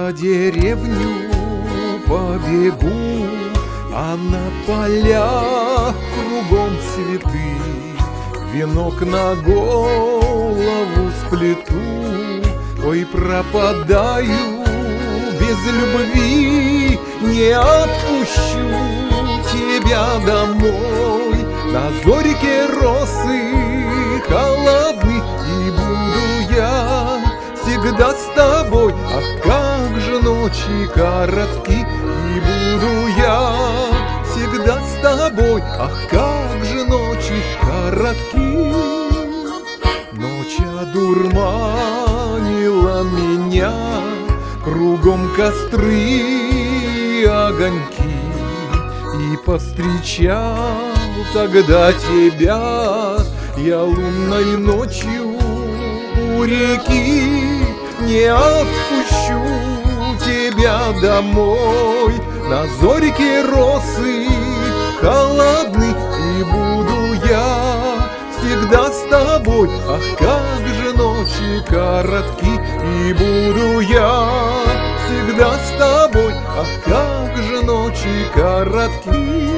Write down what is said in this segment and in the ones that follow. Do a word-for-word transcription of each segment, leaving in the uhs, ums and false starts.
за деревню побегу, а на полях кругом цветы. Венок на голову сплету, ой, пропадаю без любви. Не отпущу тебя домой, на зорике росы холодны, и буду я всегда с тобой. Ах, как же ночи коротки, и буду я всегда с тобой. Ах, как же ночи коротки. Ночь одурманила меня, кругом костры и огоньки, и повстречал тогда тебя я лунной ночью у реки. Не отпущу тебя домой, на зорике росы холодны, и буду я всегда с тобой. Ах, как же ночи коротки, и буду я всегда с тобой. Ах, как же ночи коротки.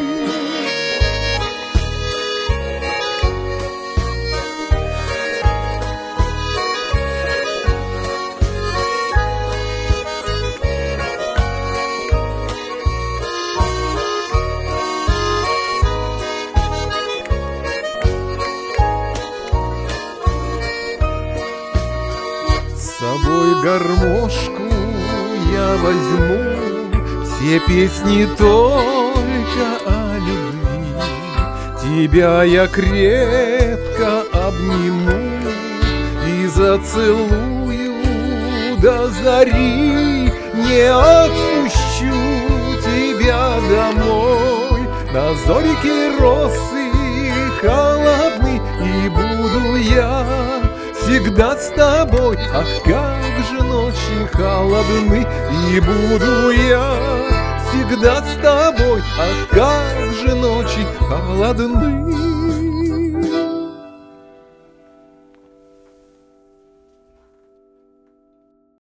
С собой гармошку я возьму, все песни только о любви. Тебя я крепко обниму и зацелую до зари. Не отпущу тебя домой, на зорике росы холодны, и буду я всегда с тобой. Ах, как же ночи холодны, и буду я всегда с тобой. Ах, как же ночи холодны.